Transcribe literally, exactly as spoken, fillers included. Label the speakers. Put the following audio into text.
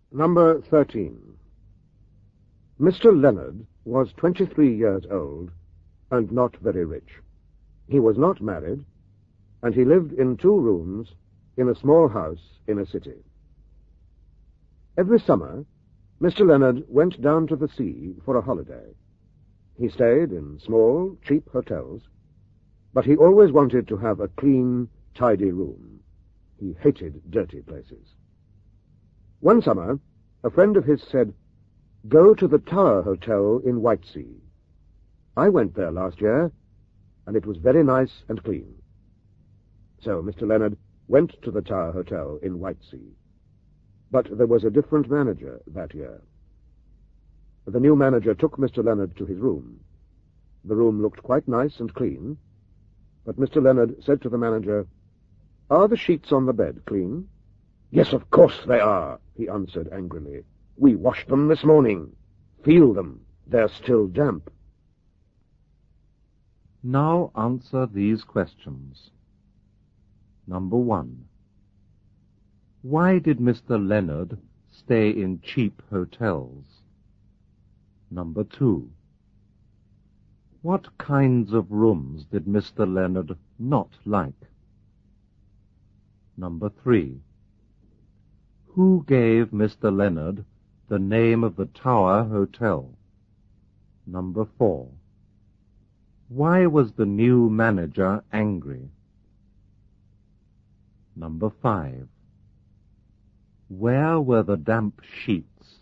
Speaker 1: Number thirteen. Mister Leonard was twenty-three years old and not very rich. He was not married, and he lived in two rooms in a small house in a city. Every summer, Mister Leonard went down to the sea for a holiday. He stayed in small, cheap hotels, but he always wanted to have a clean, tidy room. He hated dirty places. One summer, a friend of his said, "Go to the Tower Hotel in Whitesea. I went there last year, and it was very nice and clean." So Mister Leonard went to the Tower Hotel in Whitesea. But there was a different manager that year. The new manager took Mister Leonard to his room. The room looked quite nice and clean, but Mister Leonard said to the manager, "Are the sheets on the bed clean?" "Yes, of course they are," he answered angrily. "We washed them this morning. Feel them. They're still damp."
Speaker 2: Now answer these questions. Number one. Why did Mister Leonard stay in cheap hotels? Number two. What kinds of rooms did Mister Leonard not like? Number three. Who gave Mister Leonard the name of the Tower Hotel? Number four. Why was the new manager angry? Number five. Where were the damp sheets?